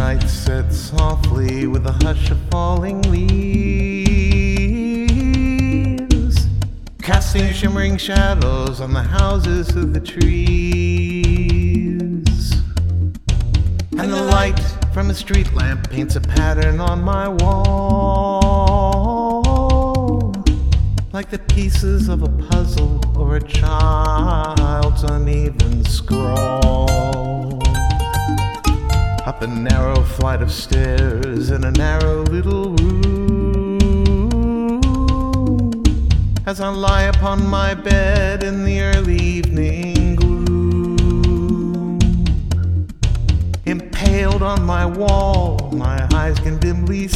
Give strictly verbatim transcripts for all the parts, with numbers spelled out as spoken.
night set softly with a hush of falling leaves, casting shimmering shadows on the houses of the trees. And the light from a street lamp paints a pattern on my wall, like the pieces of a puzzle or a child's uneven scrawl. Up a narrow flight of stairs in a narrow little room, as I lie upon my bed in the early evening gloom. Impaled on my wall, my eyes can dimly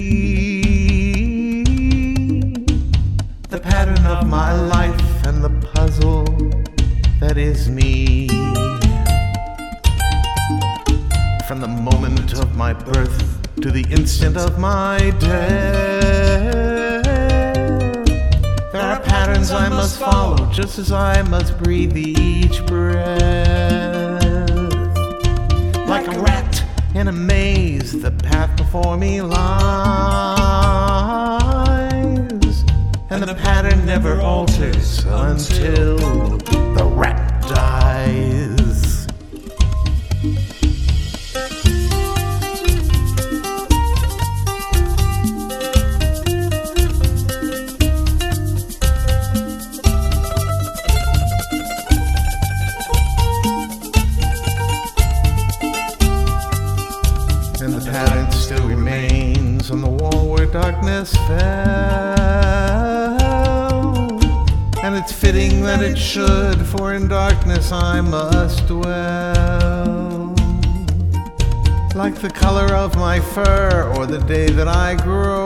see the pattern of my life and the puzzle that is me. From the moment of my birth to the instant of my death, there are patterns I must follow, just as I must breathe each breath. Like a rat in a maze, the path before me lies, and the pattern never alters until the rat dies. And the pattern still remains on the wall where darkness fell, and it's fitting that it should, for in darkness I must dwell. Like the color of my fur or the day that I grow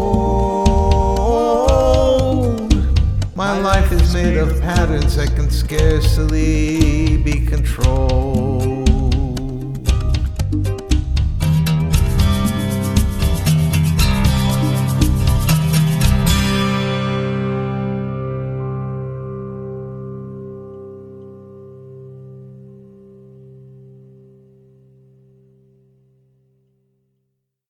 old, my life is made of patterns that can scarcely be controlled.